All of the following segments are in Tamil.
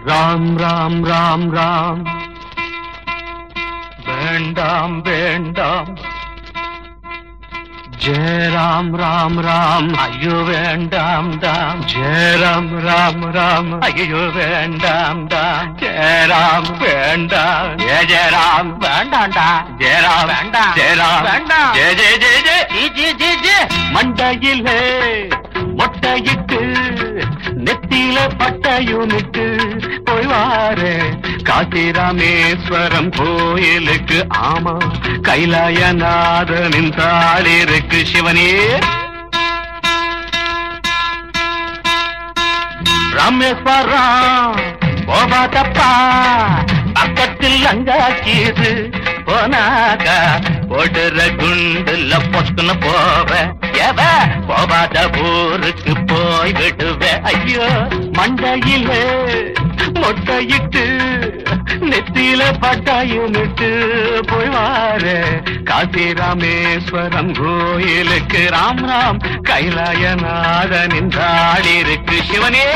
ராம் ராம் ராம் ராம் வேண்டாம் வேண்டாம் ஜெய ராம் ராம் ராம் ஐயோ வேண்டாம் தாம் ஜெய ராம் ராம் ராம் ஐயோ வேண்டாம் தாம் ஜெய ராம் வேண்டாம் ஜெய ஜெய ராம் வேண்டாண்டா ஜெய ராம் வேண்டாம் ஜெய ராம் வேண்டாம் ஜெய ஜெய ஜெய ஜெய ஜெய ஜெய ஜெய மண்டையிலே மொட்டையிட்டு நெத்தியில பட்டையுமிட்டு போய்வாரு காசிராமேஸ்வரம் கோயிலுக்கு ஆமா கைலாயநாதனின் தாளிருக்கு சிவனே ராமேஸ்வரம் போகாதப்பா பக்கத்தில் அங்காக்கியது போனாக்கா போடுற குண்டுல பொத்துன்னு போவ எவ போகாத ஊருக்கு போய் விடுவ ஐயோ மண்டையில மொட்டையிட்டு நெத்தியில பட்டாயுமிட்டு போய் வாரு காசிராமேஸ்வரம் கோயிலுக்கு ராம் ராம் கைலாயநாதனின் தாளிருக்கு சிவனே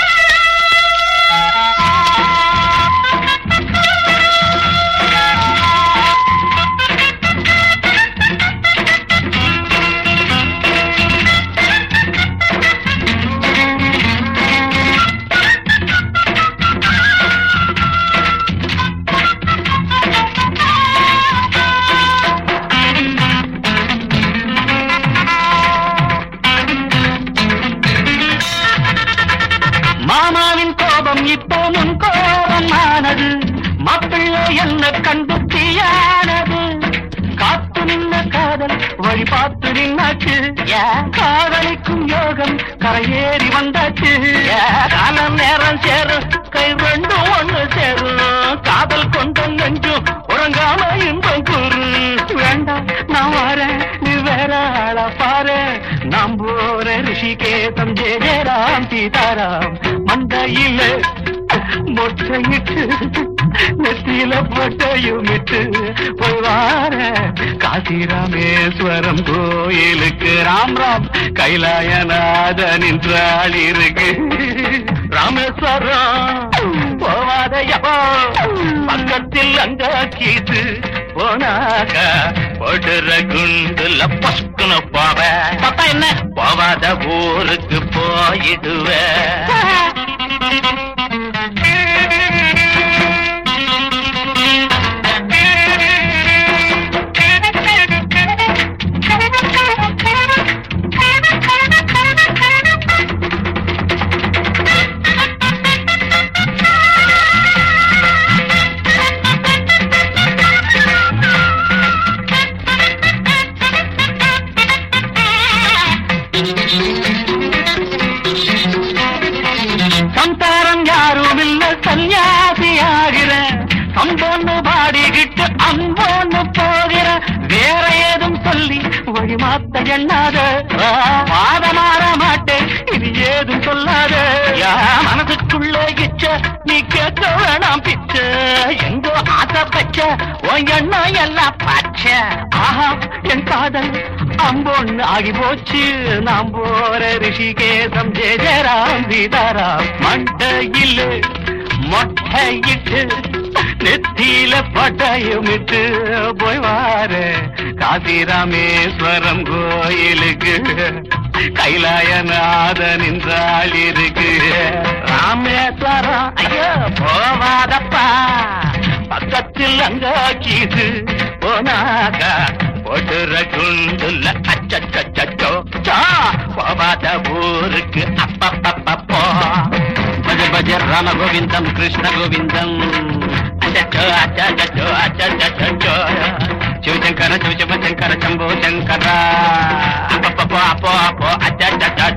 மாமாவின் கோபம் இப்போ முன் கோபம் ஆனது மாப்பிள்ளை என்ன கண்டு தீயானது காத்து நின்ன காதல் வழி பார்த்து நின்னாச்சு காதலிக்கும் யோகம் கரையேறி வந்தாச்சு காலம் நேரம் சேரும் கை ரெண்டும் ஒண்ணு சேரும் காதல் கொண்ட நெஞ்சும் உறங்காம இன்பம் கூறு வேண்டாம் நான் வரேன் நீ வேற ஆளா பாரு நாம் போற ரிஷிகேதம் ஜெயராம் சீதாராம் மண்டையில மொட்டையிட்டு நெத்தியில பொட்டையுமிட்டு போய் வார காசிராமேஸ்வரம் கோயிலுக்கு ராம் ராம் கைலாயநாதனின் தாளிருக்கு ராமேஸ்வரம் போவாதையப்போ பக்கத்தில் அங்காக்கிட்டு போனாக்க போடுற குண்டுல பசுக்குன்னு போவ பப்பா என்ன போவாத ஊருக்கு போயிடுவ சம்சாரம் யாரும் இல்ல சன்னியாசி ஆகிற சம்போன்னு பாடிக்கிட்டு அம்போன்னு போகிற வேற ஏதும் சொல்லி வழி மாத்த எண்ணாத வாத மாற மாட்டேன் இது ஏதும் சொல்லாத மனசுக்குள்ள இச்ச நீ கேட்க வேணாம் பிச்ச எங்கோ ஆசை பச்ச உன் எண்ணம் எல்லாம் பச்ச ஆஹா என் காதல் அம்போன்னு ஆகி போச்சு நாம் போற ரிஷிகேதம் ஜெயராம் சீதாராம் மண்டையில் மொட்டையிட்டு நெத்தியில பட்டாயுமிட்டு போய் வாரு காசிராமேஸ்வரம் கோயிலுக்கு கைலாயநாதனின் தாளிருக்கு ராமேஸ்வரம் ஐயோ போவாதப்பா பக்கத்தில் அங்காக்கிது போனாக்கா போடுற குண்டுல அச்சோ போவாத ஊருக்கு அப்பப்பப்போ பஜ பஜ ராம கோவிந்தம் கிருஷ்ண கோவிந்தம் அச்சோ அச்சோ அச்சோ சிவசங்கர சிவசிவசங்கர சம்போ சங்கர அப்பப்போ அப்போ அப்போ அச்சோ